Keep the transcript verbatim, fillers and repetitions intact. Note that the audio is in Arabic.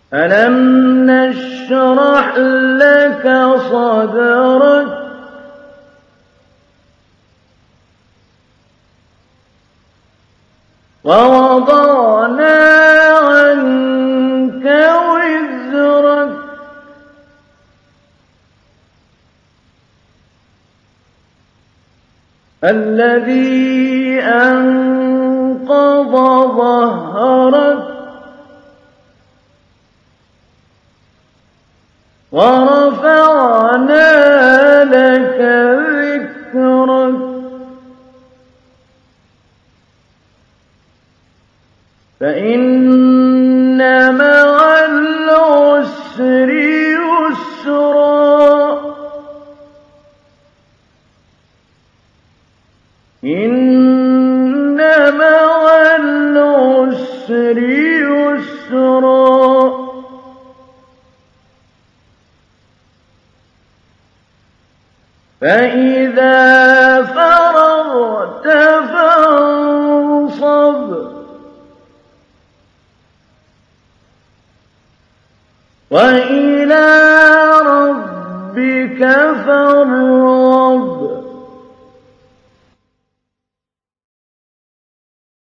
ألم نشرح لك صدرك ووضعنا عنك وزرك الذي أنقض ظهرك ورفعنا لك ذكرك فإن مع العسر يسرا إن مع العسر يسرا فإذا فرغت فانصب وإلى ربك فارغب